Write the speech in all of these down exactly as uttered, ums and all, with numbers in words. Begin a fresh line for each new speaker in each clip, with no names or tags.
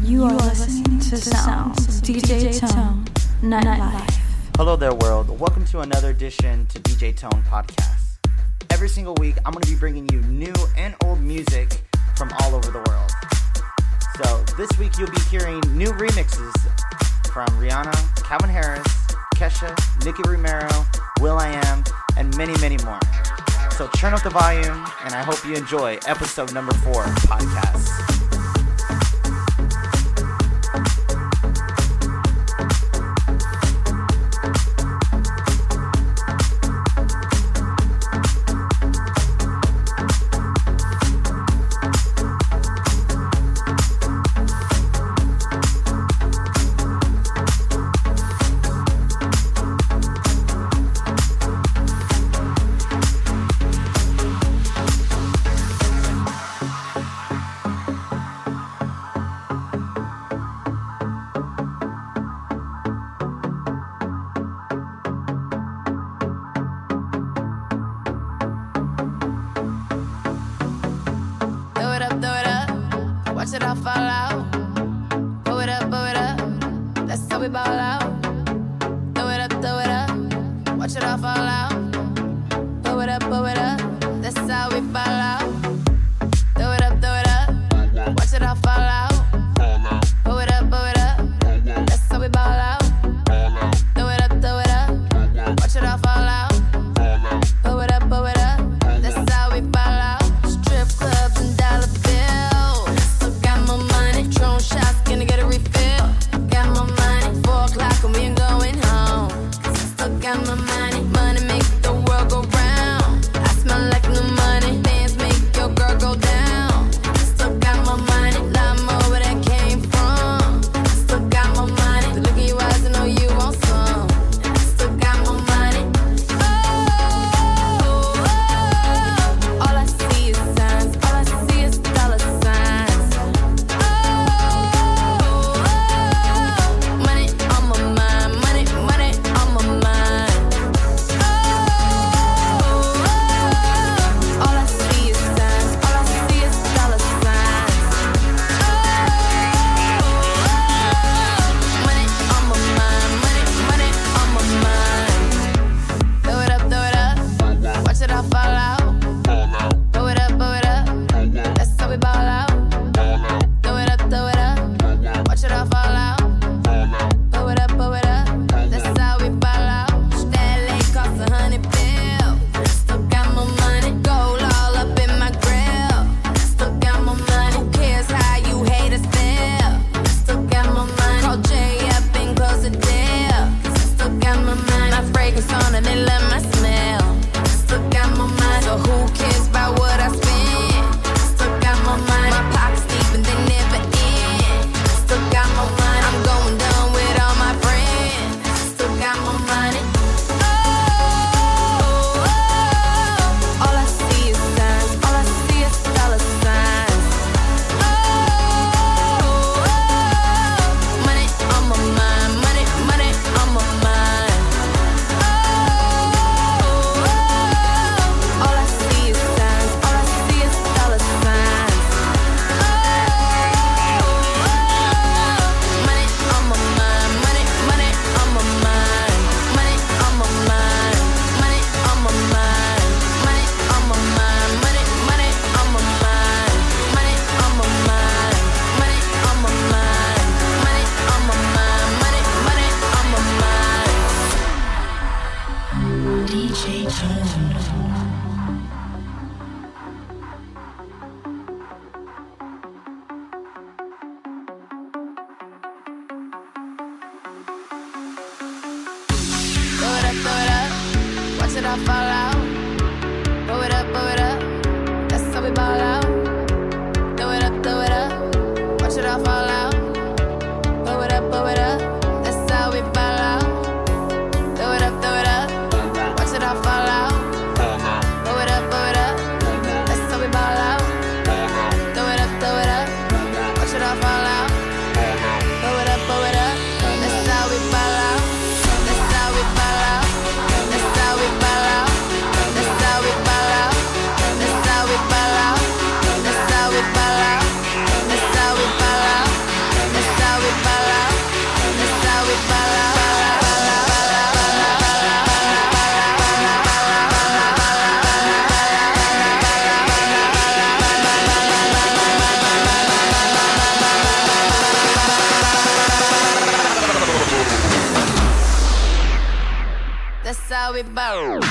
You are listening to Sounds, D J Tone, Nightlife.
Hello there, world. Welcome to another edition to D J Tone Podcast. Every single week, I'm going to be bringing you new and old music from all over the world. So this week, you'll be hearing new remixes from Rihanna, Calvin Harris, Kesha, Nicki Romero, will.i.am, and many, many more. So turn up the volume, and I hope you enjoy episode number four podcast.
Watch it all fall out. Blow it up, blow it up. That's how we ball out. Throw it up, throw it up. Watch it all fall out. Blow it up, blow it up. That's how we ball out. Throw it up, throw it up. Watch it all fall out. Blow it up, blow it up. That's how we ball out. Throw it up, throw it up. Watch it all fall out. Blow it up, blow it up. That's how we ball out. Strip clubs and dollar bills. Shots, gonna get a refill. Got my money, four o'clock and we ain't going home. Cause I still got my money. Money make the world go round. I smell like new money. Dance make your girl go down. I still got my money. Lot more where that came from. I still got my money. Look in your eyes, I know you want some. I still got my money. Oh, oh, oh. All I see is signs. All I see is dollar signs. That's how we ball out. how we bow.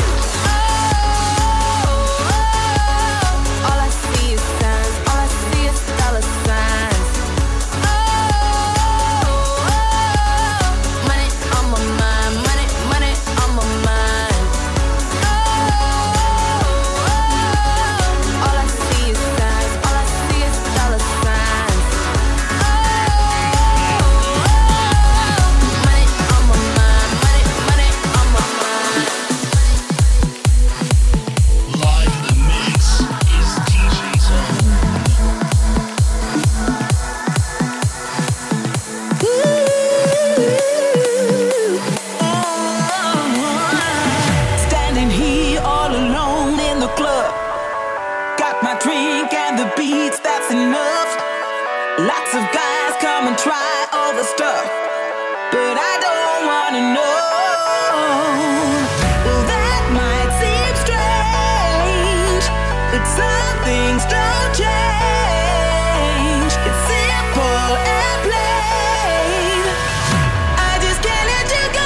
Lots of guys come and try all the stuff, but I don't wanna know. Well, that might seem strange, but some things don't change. It's simple and plain. I just can't let you go.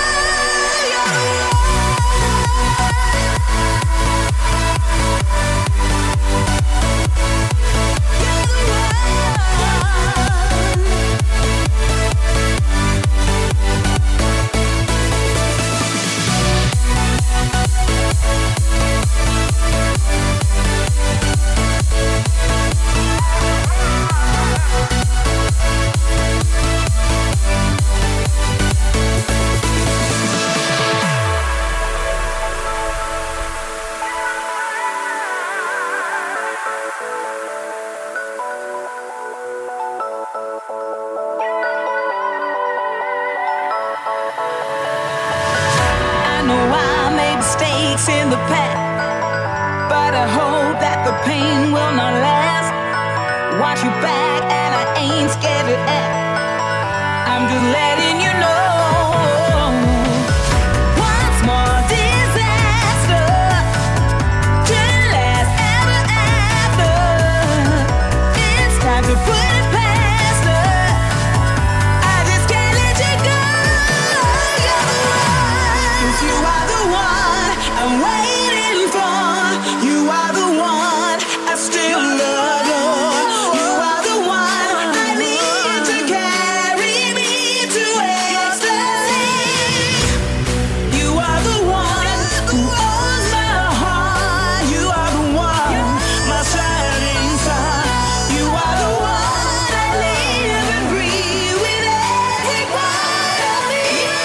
In the past, but I hope that the pain will not last. Watch your back, and I ain't scared to act. I'm just letting you know. One small disaster can last ever after. It's time to put it past her. I just can't let you go. You're the one, 'cause you are the one I'm waiting for. You are the one I still adore. You are the one I need to carry me to ecstasy. You are the one who owns my heart. You are the one, my shining star. You are the one I live and breathe with every part of me.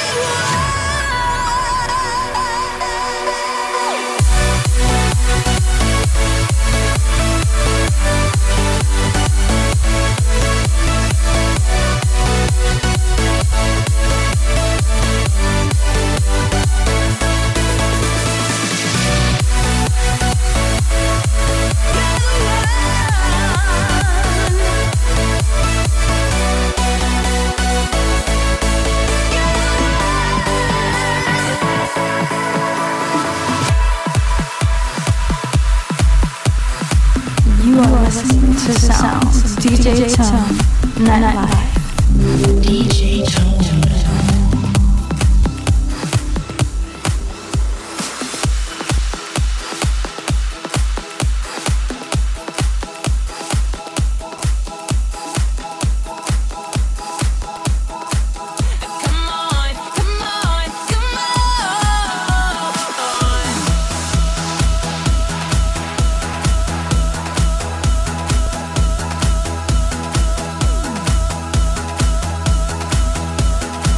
You are listening to sounds of D J Tone Nightlife. D J Tone.
Come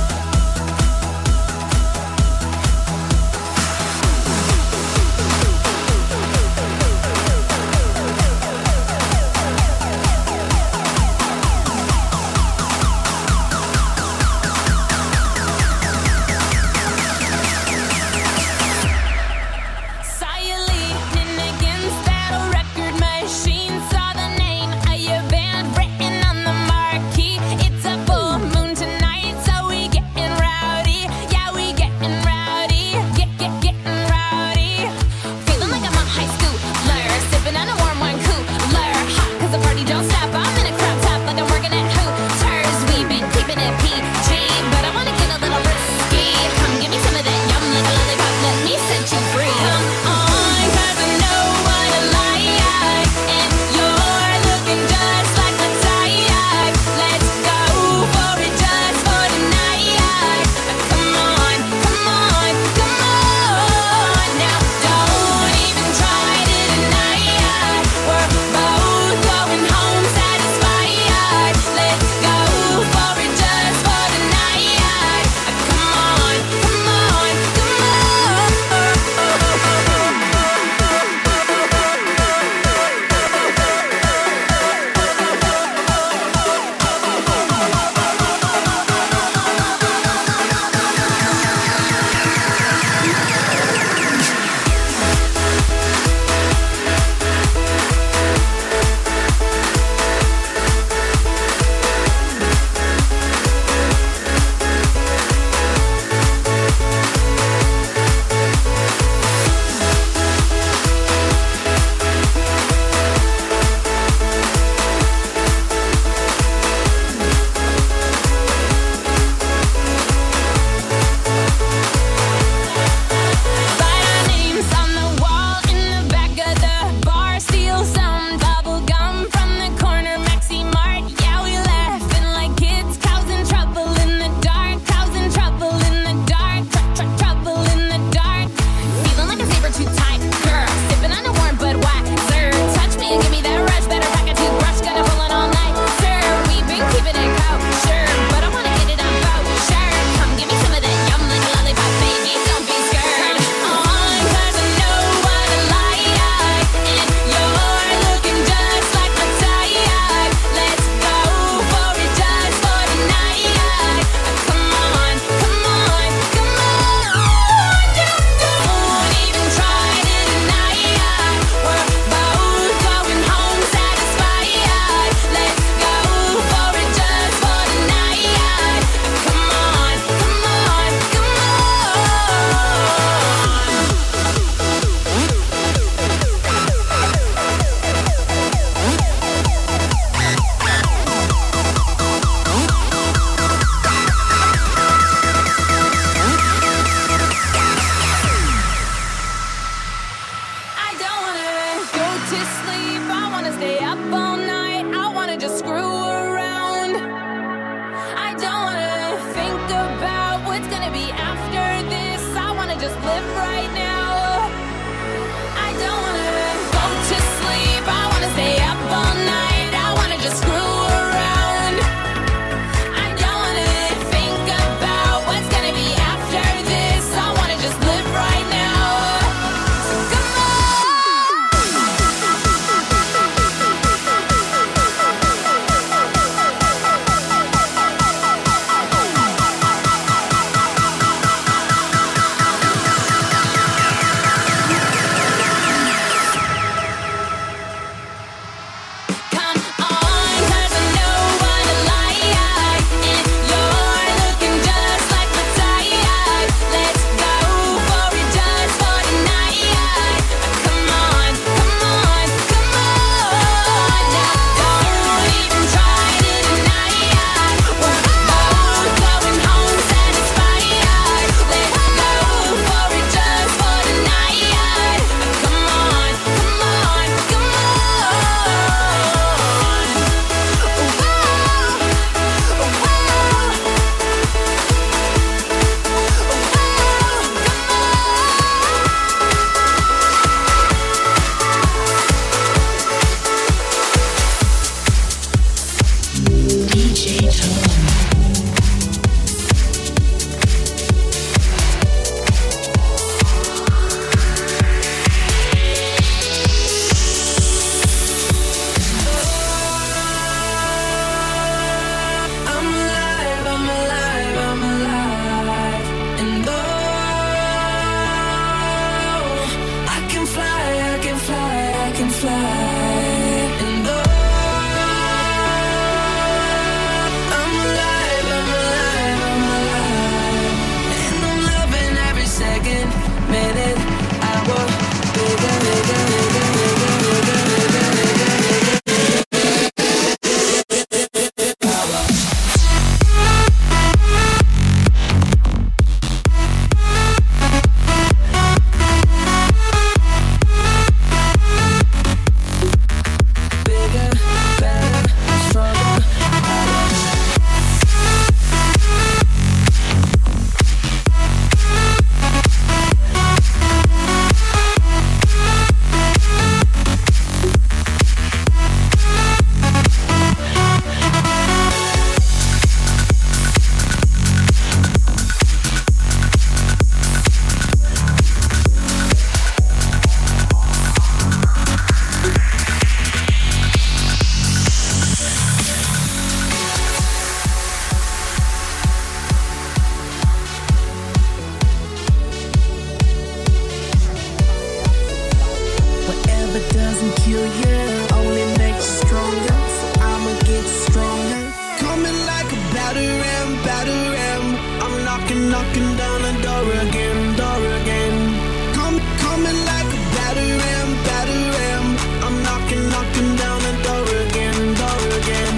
knocking down the door again, door again. Come, coming like a battering ram, battering ram. I'm knocking, knocking down the door again, door again.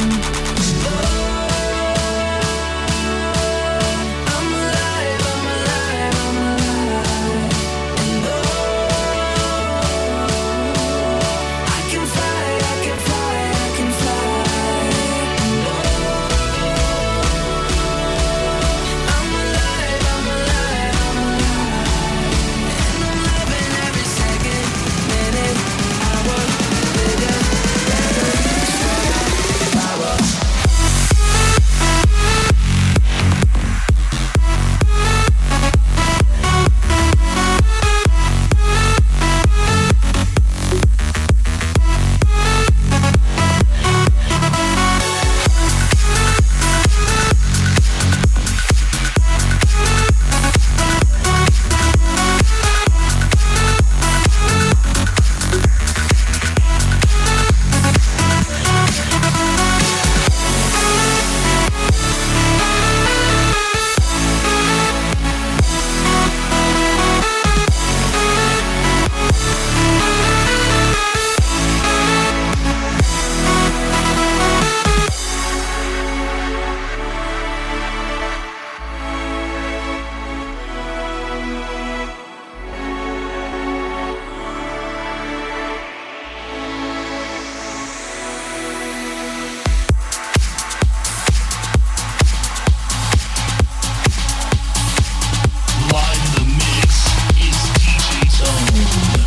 I'm alive, I'm alive, I'm alive. And oh, I can fly, I can fly, I can fly. And oh, I'm alive, I'm alive, I'm alive. And I'm living every second, minute, hour, bigger, better, stronger, power.
Live in the mix is D J Tone.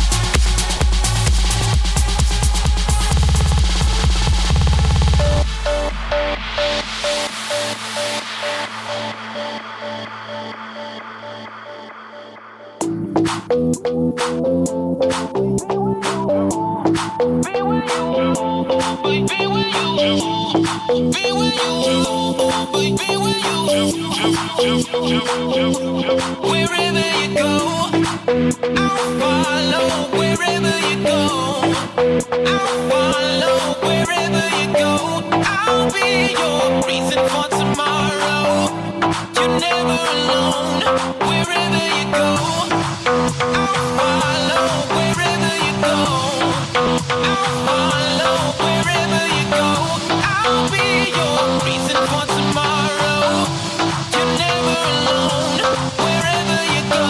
Wherever you go, I'll follow. Wherever you go, I'll follow. Wherever you go, I'll be your reason for tomorrow. You're never alone. Wherever you go, I'll follow. Wherever you go, I'll follow. Wherever you go, I'll be your reason for tomorrow. You're never alone. Wherever you go.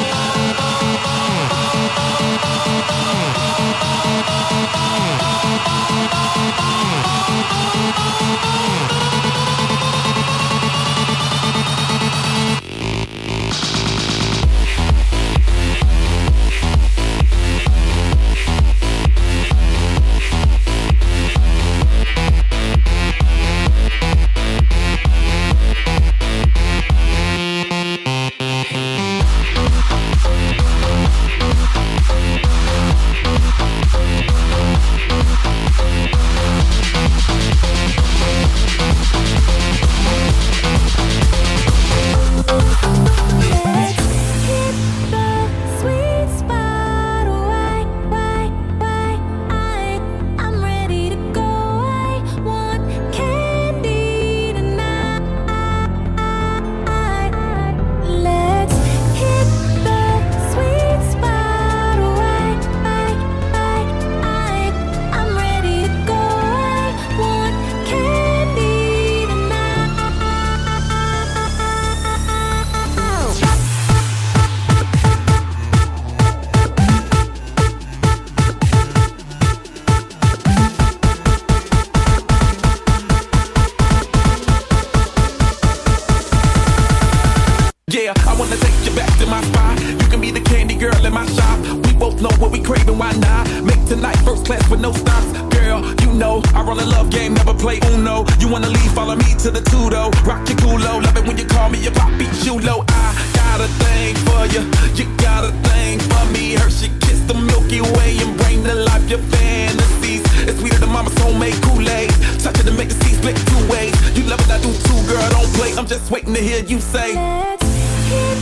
Yeah, I wanna take you back to my spot. You can be the candy girl in my shop. We both know what we craving, why not? Make tonight first class with no stops. Girl, you know I run a love game, never play Uno. You wanna leave, follow me to the Tudo. Rock your culo, love it when you call me your pop, beat you low. I got a thing for you, you got a thing for me. Hershey kiss the Milky Way and bring to life your fantasies. It's sweeter than mama's homemade Kool-Aid. Touch it to make the sea split two ways. You love it, I do too, girl, don't play. I'm just waiting to hear you say,
let's hit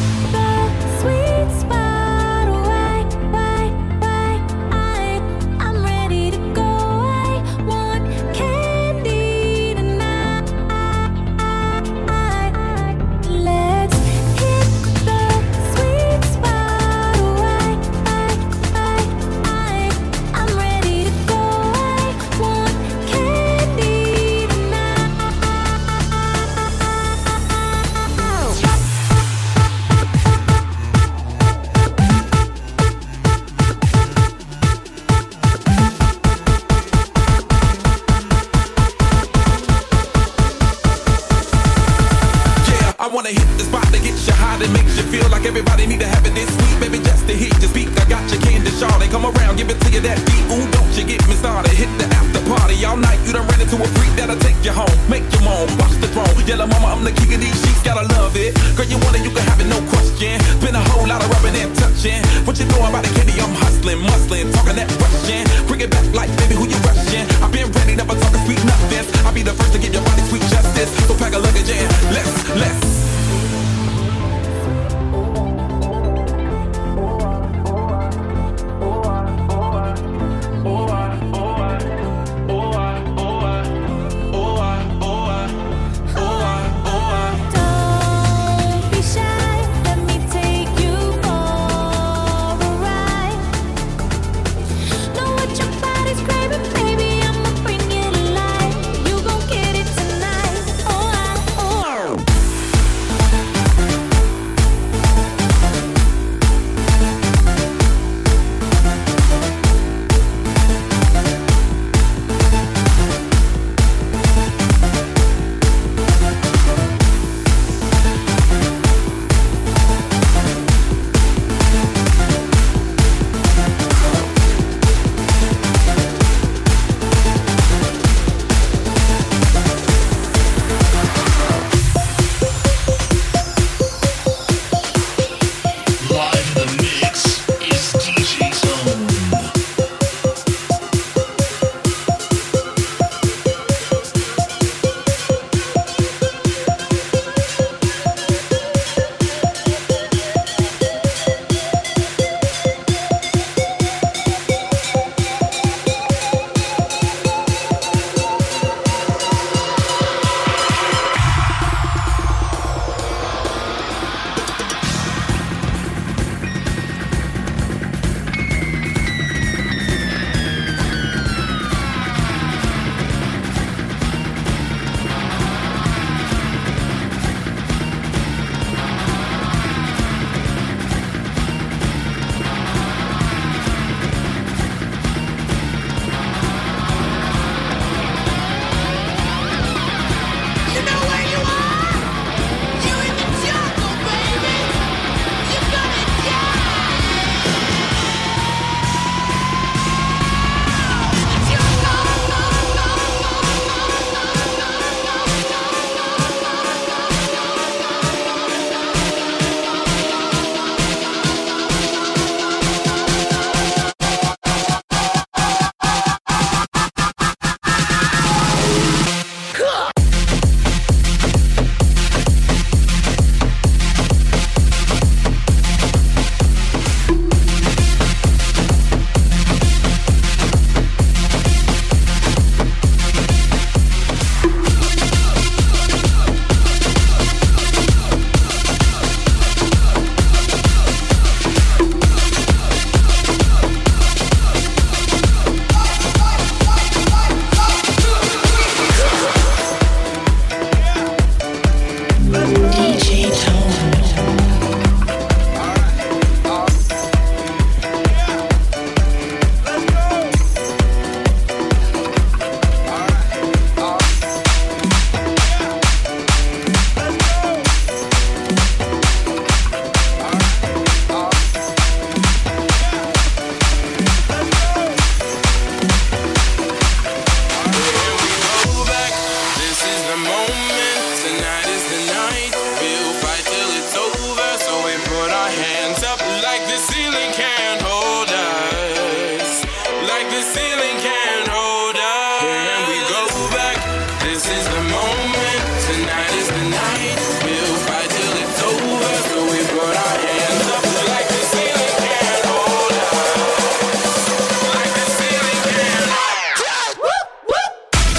the sweet spot. Why, why, why? I, I'm ready to go. I want candy tonight. Let's hit
is the moment. Tonight is the night. We'll fight till it's over. So we put our hands up like the ceiling can't hold us. Like the ceiling can't hold us. Woo, woo.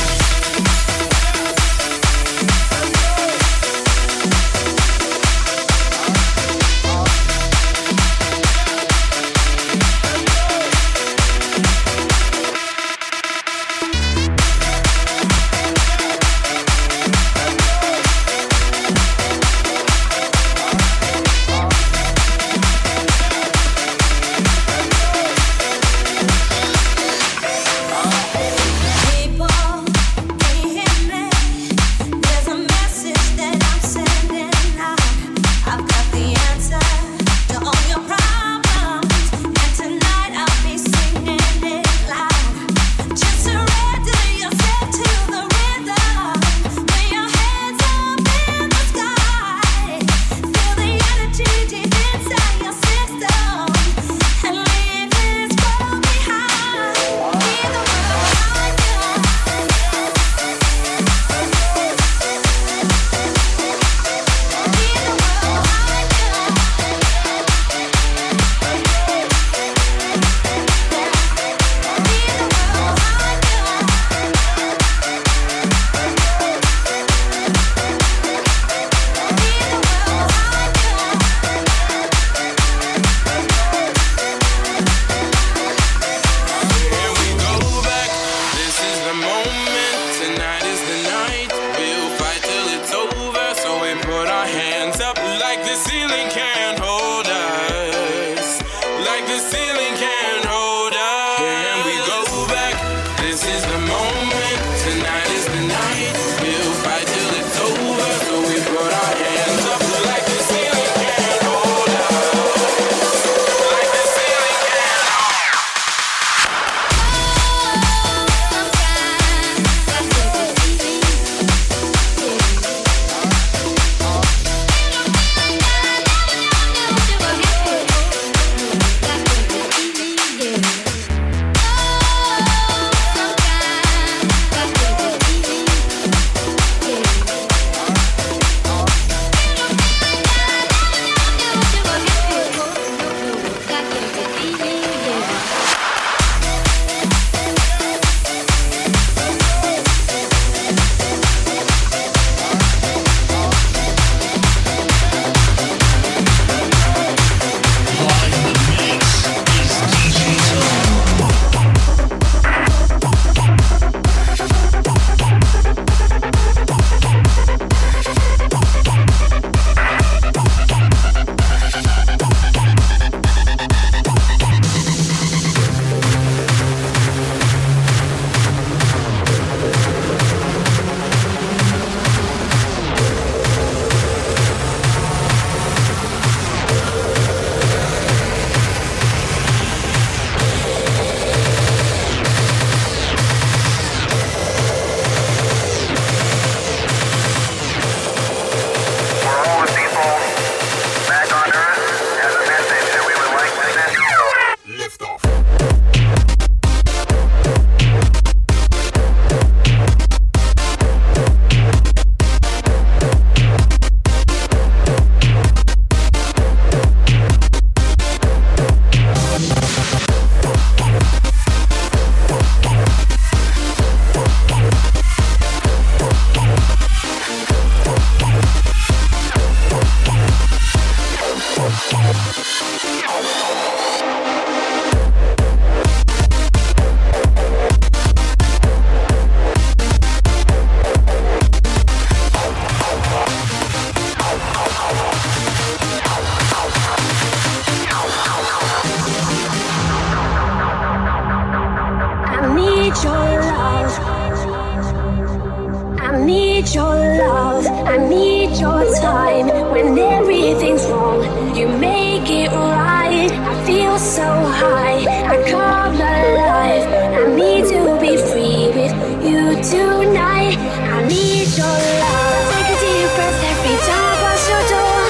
need your love, I need your time. When everything's wrong, you make it right. I feel so high, I come alive. I need to be free with you tonight. I need your love. Take a deep breath every time I pass your door.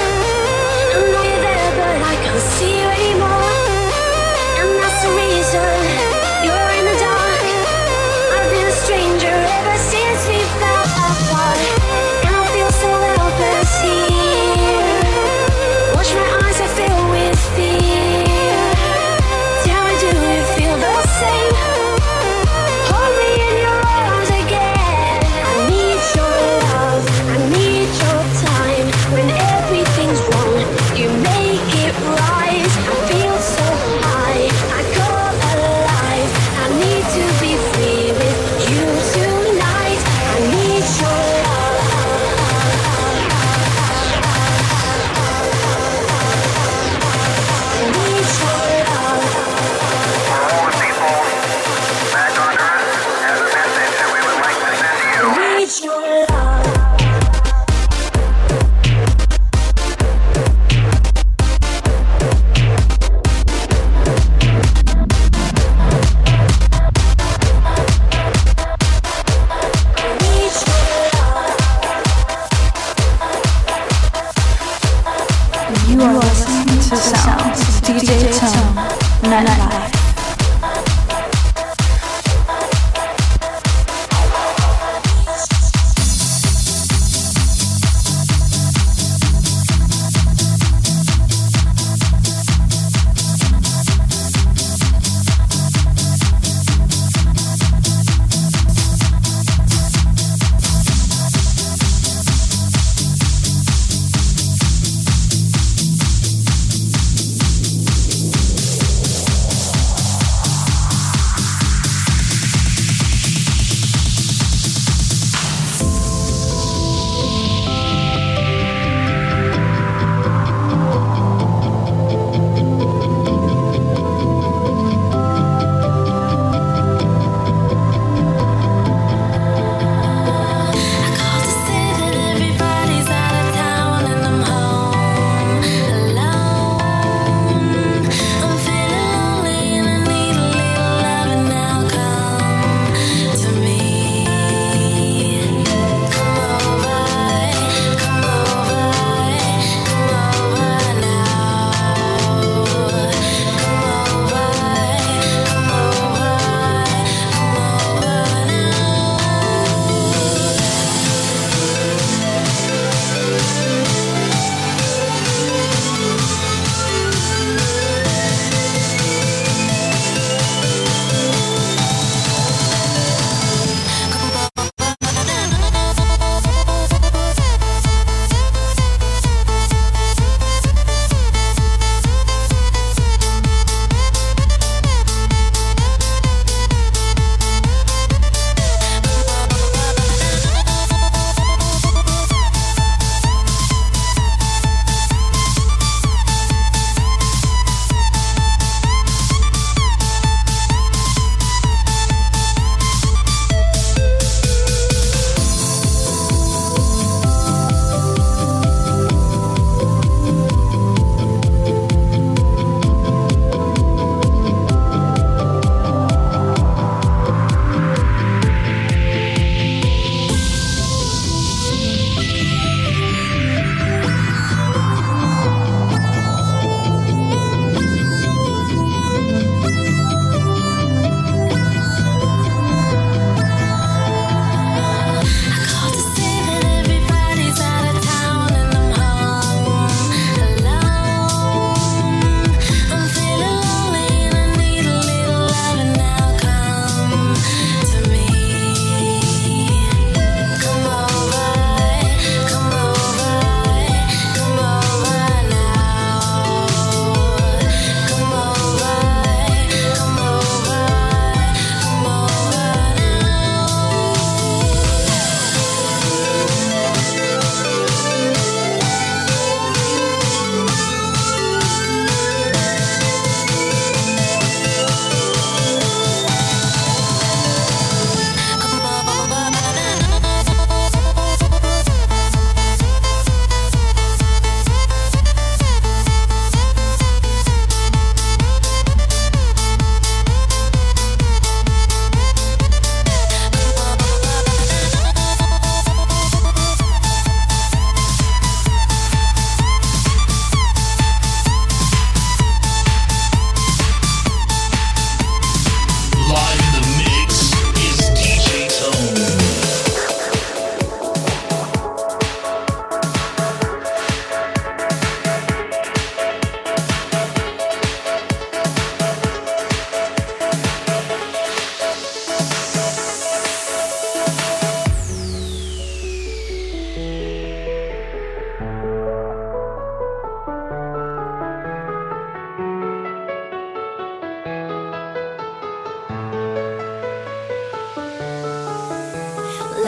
I know you're there, but I can't see you anymore. And that's the reason you're in the dark. I've been a stranger ever since we fell apart.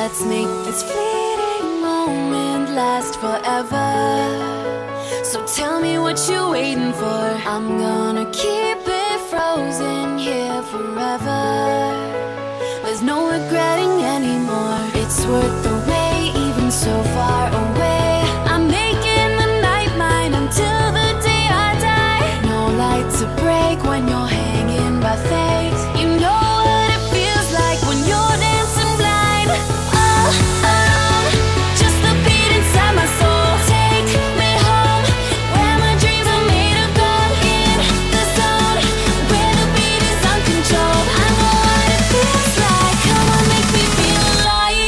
Let's make this fleeting moment last forever. So tell me what you're waiting for. I'm gonna keep it frozen here forever. There's no regretting anymore. It's worth the wait, even so far away. I'm making the night mine until the day I die. No light to break when you're hanging by fate. You know what it feels like when you're dancing blind. All alone, just the beat inside my soul. Take me home, where my dreams are made of gold. In the zone, where the beat is uncontrolled. I know what it feels like. Come on, make me feel alive.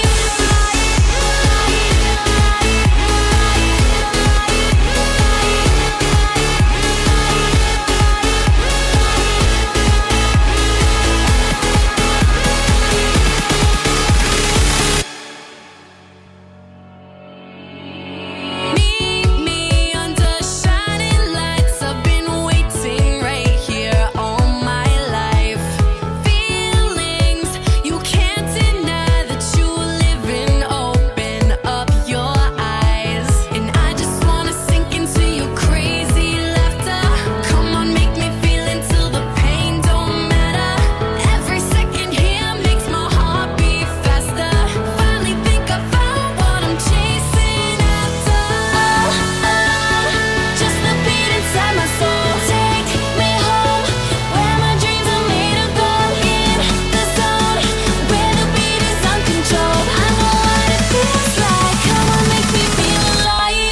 Meet me under shining lights. I've been waiting right here all my life. Feelings you can't deny that you live in. Open up your eyes, and I just wanna sink into your crazy laughter. Come on, make me feel until the pain don't matter. Every second here makes my heart beat faster. Finally think I found what I'm chasing after. All alone, just the beat inside my soul. Take me home, where my dreams are made of gold. In the zone, where the beat is uncontrolled. I know what it feels like. Come on, make me feel alive.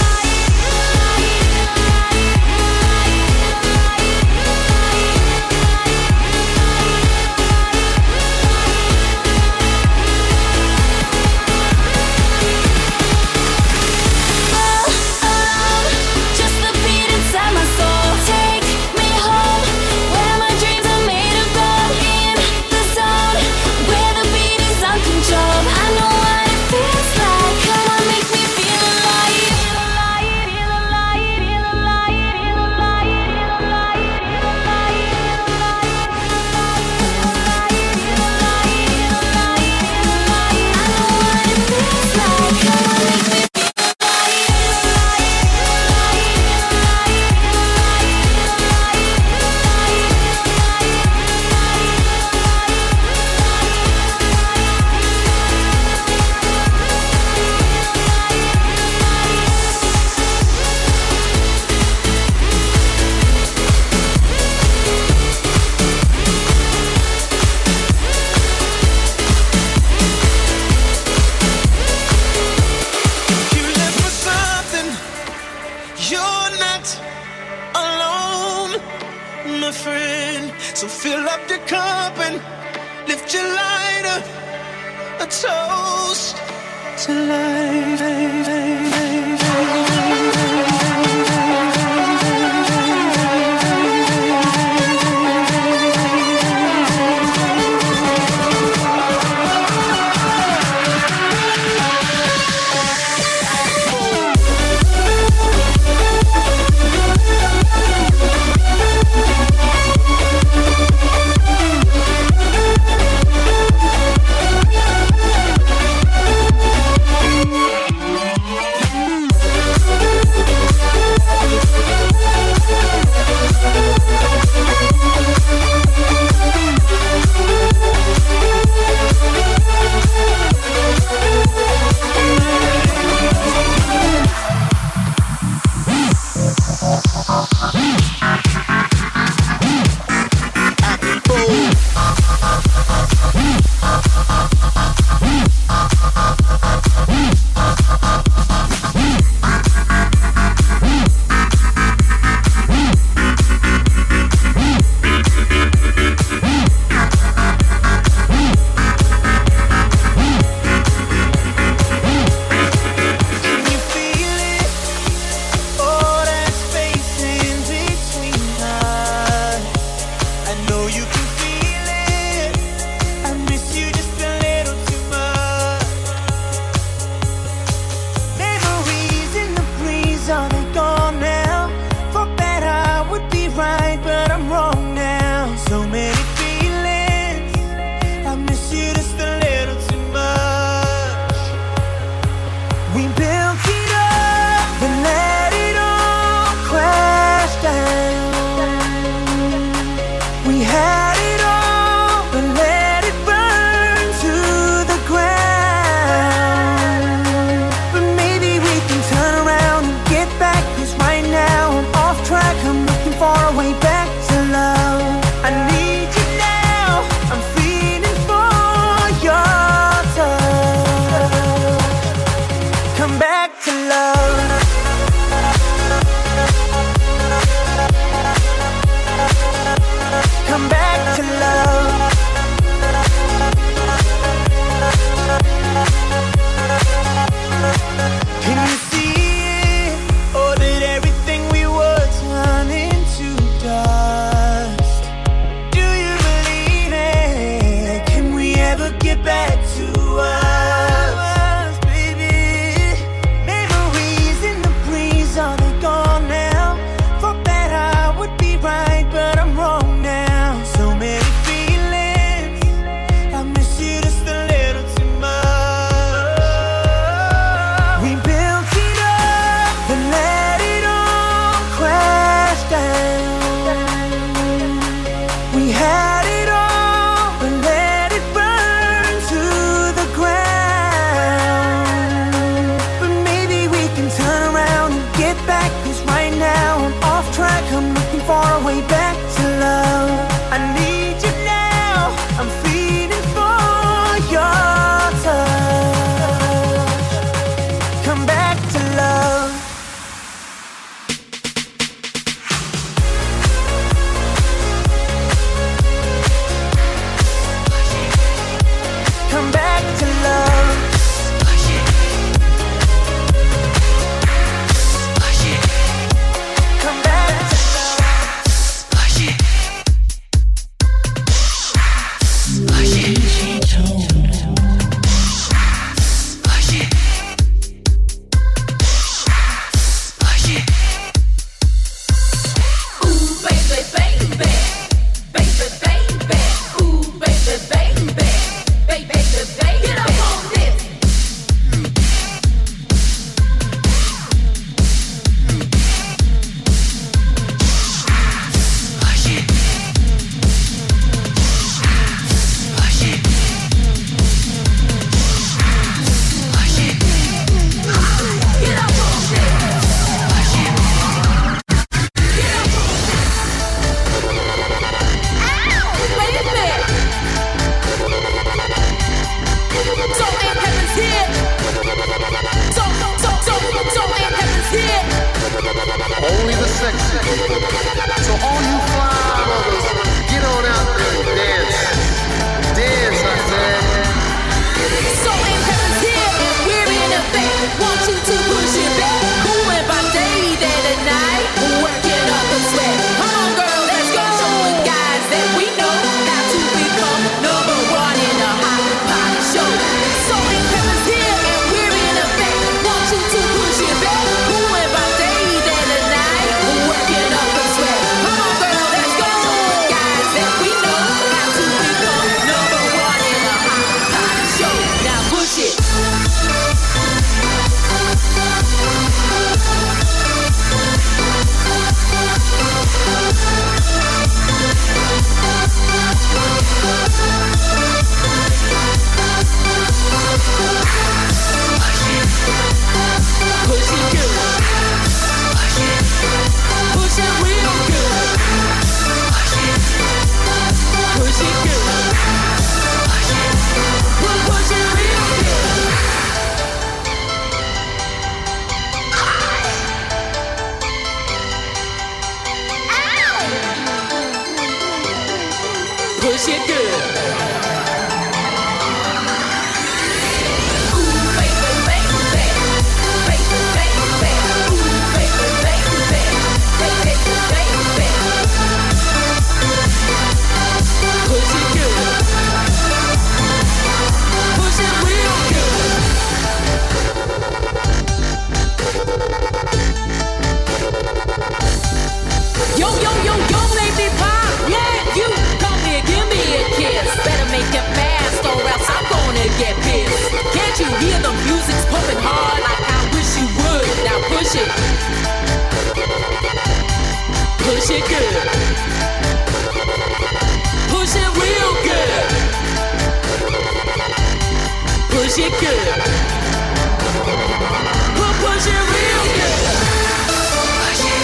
Just the beat inside my soul. Take me home, where my dreams are made of gold. In the zone, where the beat is uncontrolled. I know what it feels like. Come on, make me feel alive. I know what it feels like. Come on, make me feel
You live for something. You're not alone, my friend. So fill up your cup and lift your lighter. A toast to life.
you hear the music's pumping hard like I wish you would. Now push it. Push it good. Push it real good. Push it good. Pu- Push it real good. Push it.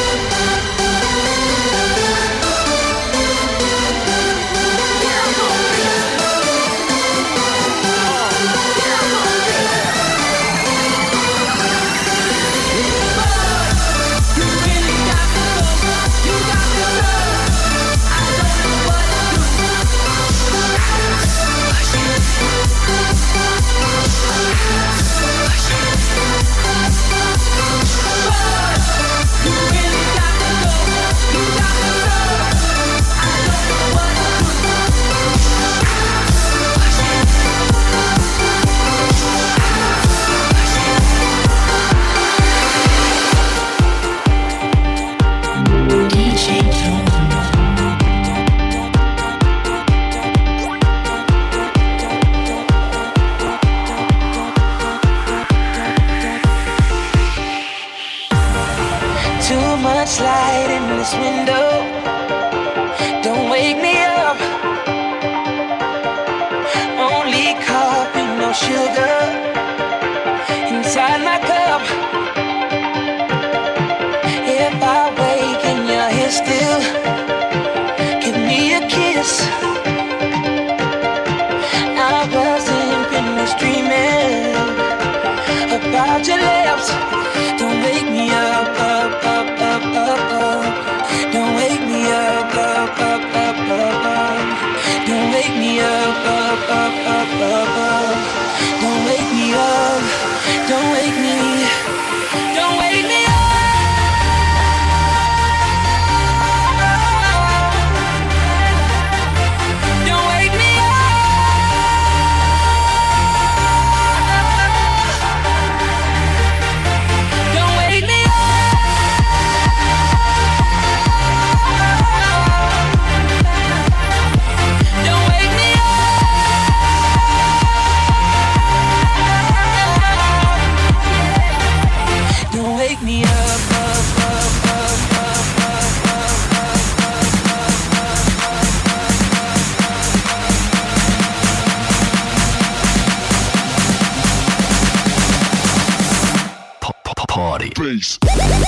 Too much light in this window. Don't wake me up. Only coffee, no sugar inside my cup. If I wake and you're here still, give me a kiss. I wasn't finished dreaming about your lips. Don't wake me up, up, up, up, up, up. Don't wake me up, up, up, up, up, up. Don't wake me up, up, up, up, up, up. Don't wake me up. Don't wake me. Don't wake me up. Don't wake me up. Don't wake me up. Don't wake me up. Don't wake me up, up, up, up, up, up,
Party. Bass.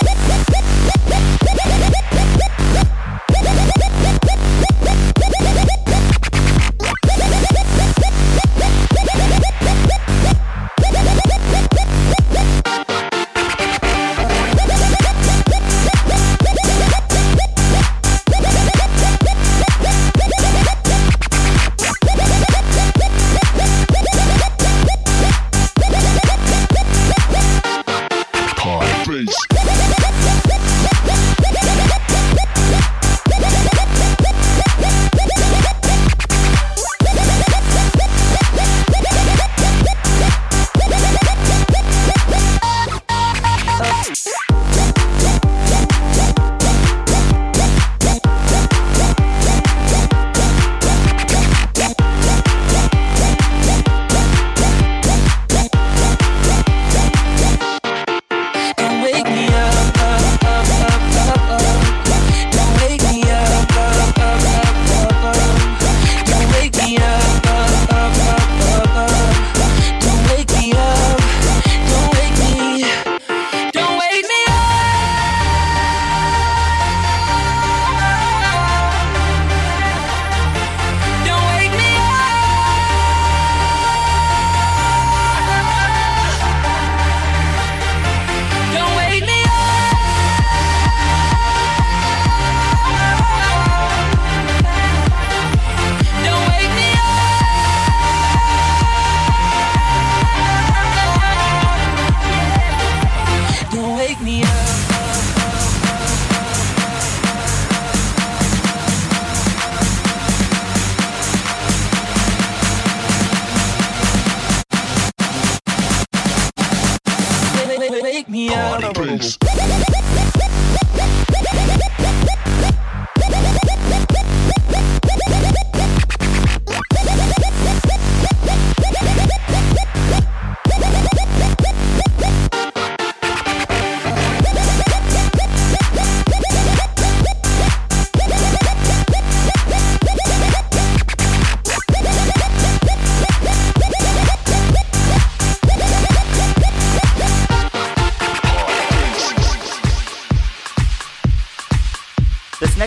wake me up.
Bass.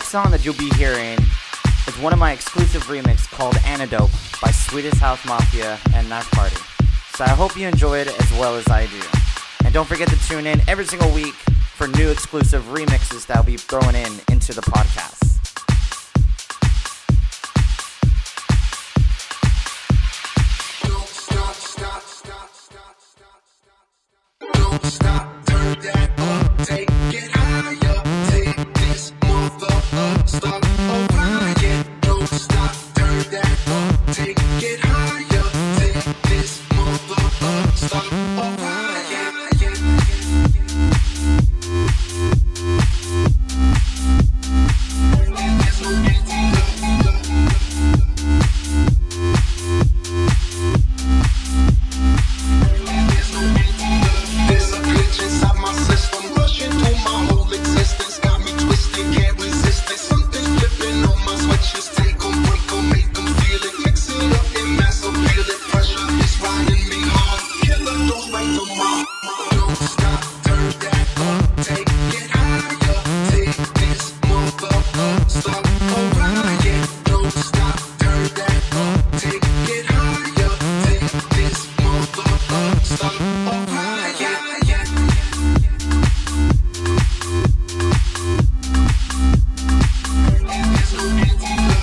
song that you'll be hearing is one of my exclusive remixes called Antidote by Swedish House Mafia and Knife Party. So I hope you enjoy it as well as I do. And don't forget to tune in every single week for new exclusive remixes that I'll be throwing in into the podcast.
Don't stop, turn that up, take it higher, take this mother up, stop a riot. Don't stop, turn that up, take it higher, take this mother up, stop a riot. There's no antidote. There's no antidote. There's a glitch inside my system, rushing through my whole existence. Got me twisted, can't resist it. Something flipping on my switches. Take them, break them, make them feel it. Mix it up in mass appeal it. Pressure is riding me hard. Killer goes right to my don't stop, turn that up, take it higher. Take this mother up, stop a riot. Don't stop, turn that up, take it higher. Take this mother up, stop a riot. There's no antidote.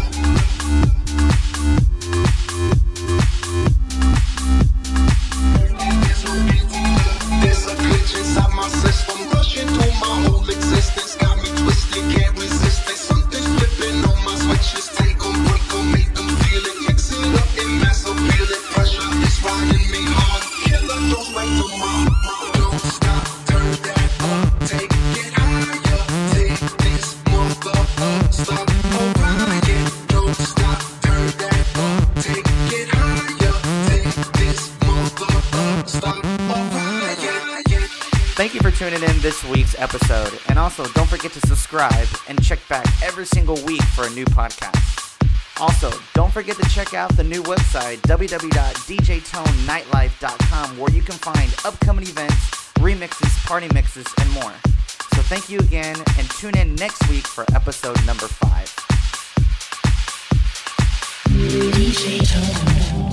There's no antidote. There's a glitch inside my system, rushing through my whole existence. Got me twisted, can't resist it. Something's flipping on my switches. Take them, break them, make them feel it. Mix it up in mass appeal it. Pressure is riding me hard. Killer goes right to my don't stop, turn that up, take it higher. Take this mother up, stop a riot. Don't stop, turn that up, take it higher. Take this mother up, stop a riot.
Thank you for tuning in this week's episode. And also, don't forget to subscribe and check back every single week for a new podcast. Also, don't forget to check out the new website, w w w dot d j tone nightlife dot com, where you can find upcoming events, remixes, party mixes, and more. So thank you again, and tune in next week for episode number five.
D J Tone.